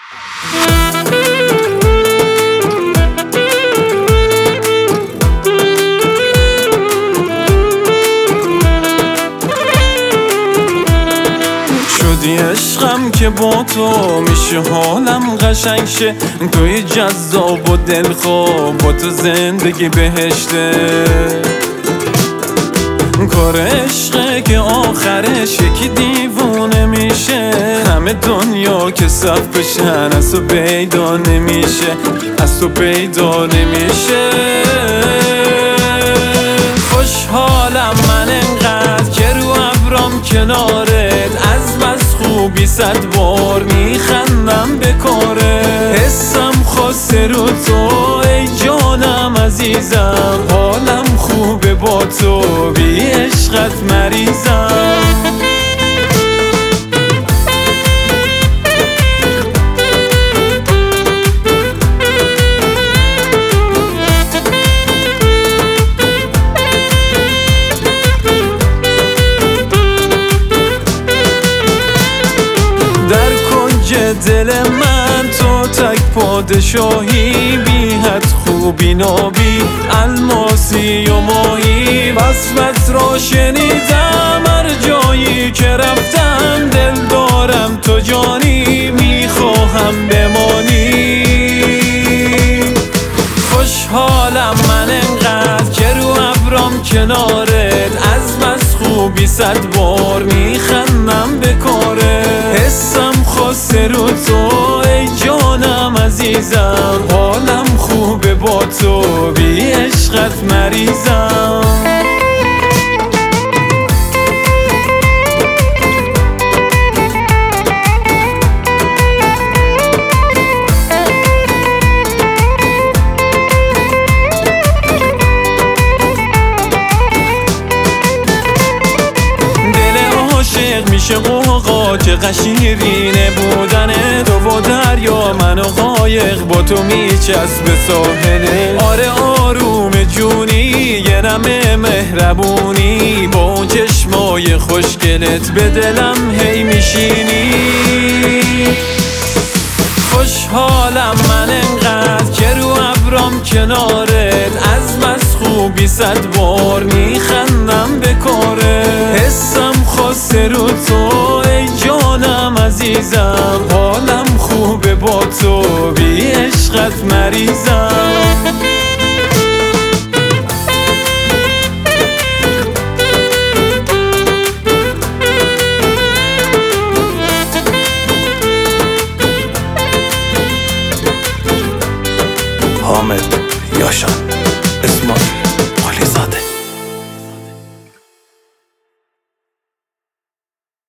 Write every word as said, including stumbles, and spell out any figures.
شدی عشقم که با تو میشه حالم قشنگ شه، توی جذاب و دلخواه، با تو زندگی بهشته. کار عشقه که آخرش یکی دیوونه میشه، همه دنیا که صف بشن از تو پیدا نمیشه، از تو پیدا نمیشه. خوشحالم من انقدر که رو ابرام کنارت، از بس خوبی صد بار میخندم به کارت. حسم خاصه رو تو ای جانم عزیزم، حالم خوبه با تو بی عشقت مریضم. در کنج دل من تو تک پادشاهی، بی حد خوبی نابی الماسی و ماهی. وصفت را شنیدم هر جایی که رفتم، دل دارم تو جانی میخواهم بمانی. خوشحالم من انقدر که رو ابرام کنارت، از بس خوبی صد بار میخندم به کارت. حسم خاصه رو تو ای جانم عزیزم، حالم خوبه با تو بی عشقت مریضم. میشه قوقا چقدر شیرینه بودنه، تو و دریا من و قایق با تو میچسب به ساحله. آره آروم جونی یه نمه مهربونی، با اون چشمای خوشگلت به دلم هی میشینی. خوشحالم من انقدر که رو ابرام کنارت، از بس خوبی صد بار میخندم به کارت. حسم خاصه رو تو ای جانم عزیزم، حالم خوبه با تو بی عشقت مریضم. حامد یاشان.